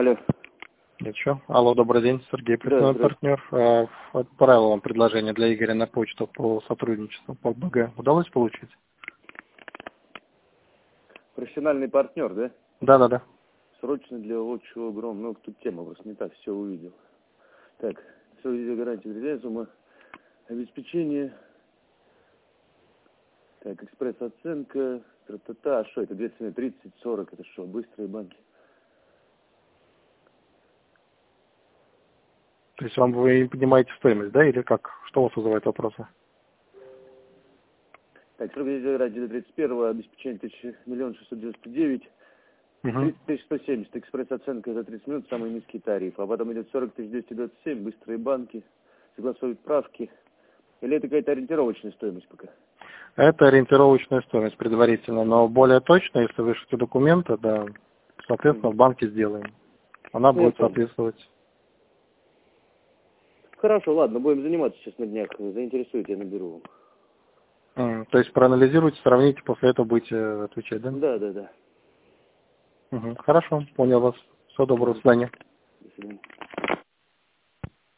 Алло. Ничего. Алло, добрый день, Сергей, представляем партнер. Отправил вам предложение для Игоря на почту по сотрудничеству по БГ. Удалось получить? Профессиональный партнер, да? Да. Срочно для общего грома. Ну, тут тема просто не так, все увидел. Так, все видеогарантия, сумма обеспечение. Так, экспресс-оценка. Тра-та-та. А что это? 230-40. Это что? Быстрые банки. То есть вы понимаете стоимость, да, или как? Что у вас вызывает вопросы? Так, срок видеогарантии до 31-го, обеспечение 1 699 30 170, экспресс-оценка за 30 минут, самый низкий тариф. А потом идет 40 227, быстрые банки, согласуют правки. Или это какая-то ориентировочная стоимость пока? Это ориентировочная стоимость предварительно, но более точно, если вышлите документы, да, соответственно, в банке сделаем. Она будет соответствовать. Хорошо, ладно, будем заниматься сейчас на днях. Заинтересуете, я наберу. То есть проанализируйте, сравните, после этого будете отвечать, да? Да. Хорошо, понял вас. Всего доброго, до свидания. До свидания.